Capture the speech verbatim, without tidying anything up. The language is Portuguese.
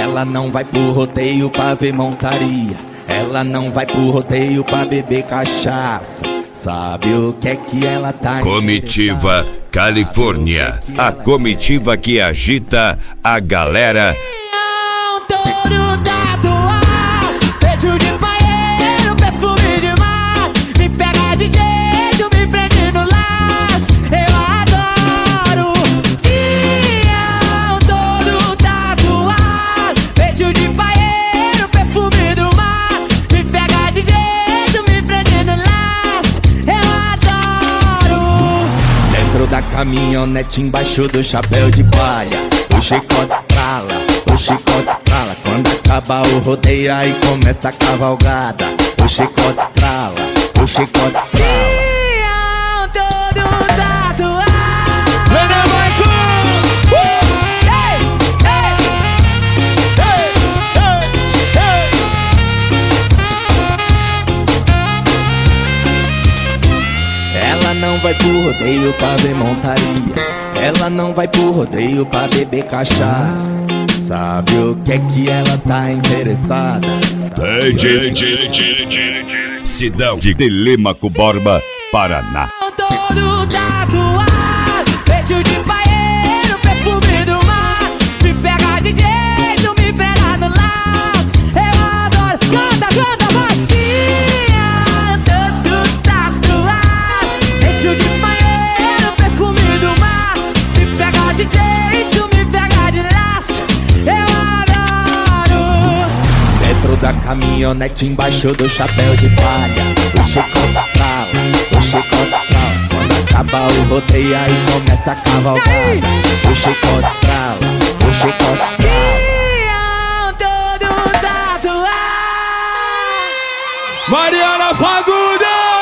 Ela não vai pro rodeio pra ver montaria. Ela não vai pro rodeio pra beber cachaça. Sabe o que é que ela tá? Comitiva Califórnia, a comitiva que agita a galera. Todo tatuado, peito de banheiro, perfume de mar. Me pega de jeito, me prende no laço. Eu adoro. Ião, todo tatuado, peito de banheiro, perfume do mar. Me pega de jeito, me prende no laço. Eu adoro. Dentro da caminhonete, embaixo do chapéu de palha, o chicote estrala, o chicote estrala. Quando acaba o rodeio, aí começa a cavalgada. O chicote estrala, o chicote estrala. Ião, todo tatuado. Ela não vai pro rodeio pra ver montaria. Ela não vai pro rodeio pra beber cachaça. Sabe o que é que ela tá interessada? Cidade de Telêmaco Borba, Paraná. Todo tatuado, peito de banheiro, perfume do mar. Me pega de jeito, me pega no laço. Eu adoro. Canta, canta, vai. Ião, todo tatuado, peito de banheiro, perfume do mar. Me pega de jeito, me pega de laço. Eu adoro. Dentro da caminhonete, embaixo do chapéu de palha, o chicote estrala, o chicote estrala. Quando acaba o rodeio, aí começa a cavalgada. O chicote estrala, o chicote estrala. Ião, todo tatuado. Mariana Fagundes!